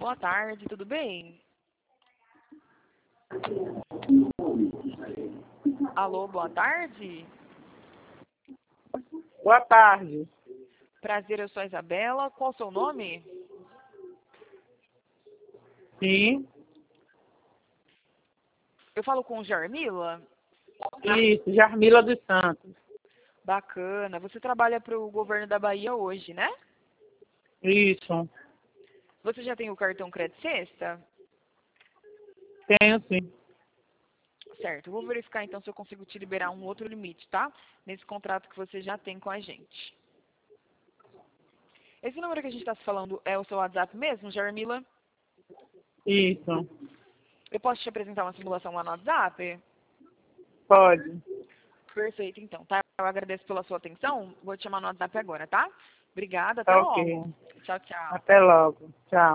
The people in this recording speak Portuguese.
boa tarde, tudo bem? Alô, boa tarde. Boa tarde. Prazer, eu sou a Isabela. Qual o seu nome? Sim, Eu falo com Jarmila? isso, Jarmila dos Santos. Bacana. Você trabalha para o governo da Bahia hoje, né? Isso, Você já tem o cartão Crédito Sexta? tenho sim. Certo. Eu vou verificar então se eu consigo te liberar um outro limite, tá? Nesse contrato que você já tem com a gente. Esse número que a gente está se falando é o seu WhatsApp mesmo, Jarmila? Isso, Eu posso te apresentar uma simulação lá no WhatsApp? pode. Perfeito, então, tá? Eu agradeço pela sua atenção. Vou te chamar no WhatsApp agora, tá? Obrigada, até Tá ok. logo. Tchau, tchau. Até logo. Tchau.